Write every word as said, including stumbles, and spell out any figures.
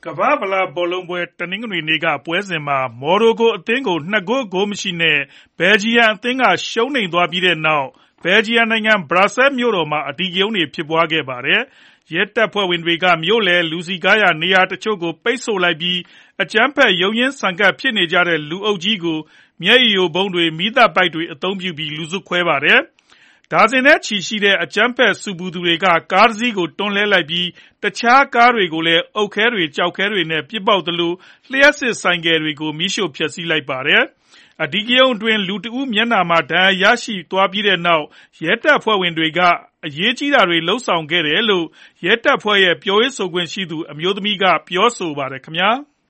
ကမ္ဘာ့ဖလားဘောလုံးပွဲတနင်္ဂနွေနေ့ကပွဲစဉ်မှာမော်ရိုကိုအသင်းကိုနှစ်ဂိုးဂိုးမရှိနဲ့ဘယ်လ်ဂျီယံအသင်းကရှုံးနိမ့်သွားပြီးတဲ့နောက်ဘယ်လ်ဂျီယံနိုင်ငံဘရပ်ဆဲမြို့တော်မှာအဓိကရုဏ်းတွေဖြစ်ပွားခဲ့ပါတယ်။ရဲတပ်ဖွဲ့ဝင်တွေကမြို့လယ်လူစည်ကားရာနေရာတချို့ကိုပိတ်ဆို့လိုက်ပြီးအကြမ်းဖက်ရုန်းရင်းဆန်ခတ်ဖြစ်နေကြတဲ့လူအုပ်ကြီးကိုမျက်ရည်ယိုဗုံးတွေမီးသတ်ပိုက်တွေအသုံးပြုပြီးလူစုခွဲပါတယ်။ဒါဇင်နဲ့ချီရှိတဲ့အကြမ်းဖက်ဆူပူသူတွေကကားတစ်စီးကိုတွန်းလှဲလိုက်ပြီးတခြားကားတွေကိုလည်းအုတ်ခဲတွေကျောက်ခဲတွေနဲ့ပစ်ပေါက်သလိုလျှပ်စစ်ဆိုင်ကယ်တွေကိုမီးရှို့ဖျက်ဆီးလိုက်ပါတယ်။အဓိကရုဏ်းအတွင်းလူတဦးမျက်နှာမှာဒဏ်ရာရရှိသွားပြီးတဲ့နောက်ရဲတပ်ဖွဲ့ဝင်တွေကအရေးကြီးတာတွေလုပ်ဆောင်ခဲ့တယ်လို့ရဲတပ်ဖွဲ့ရဲ့ပြောရေးဆိုခွင့်ရှိသူအမျိုးသမီးကပြောဆိုပါတယ်ခင်ဗျာ။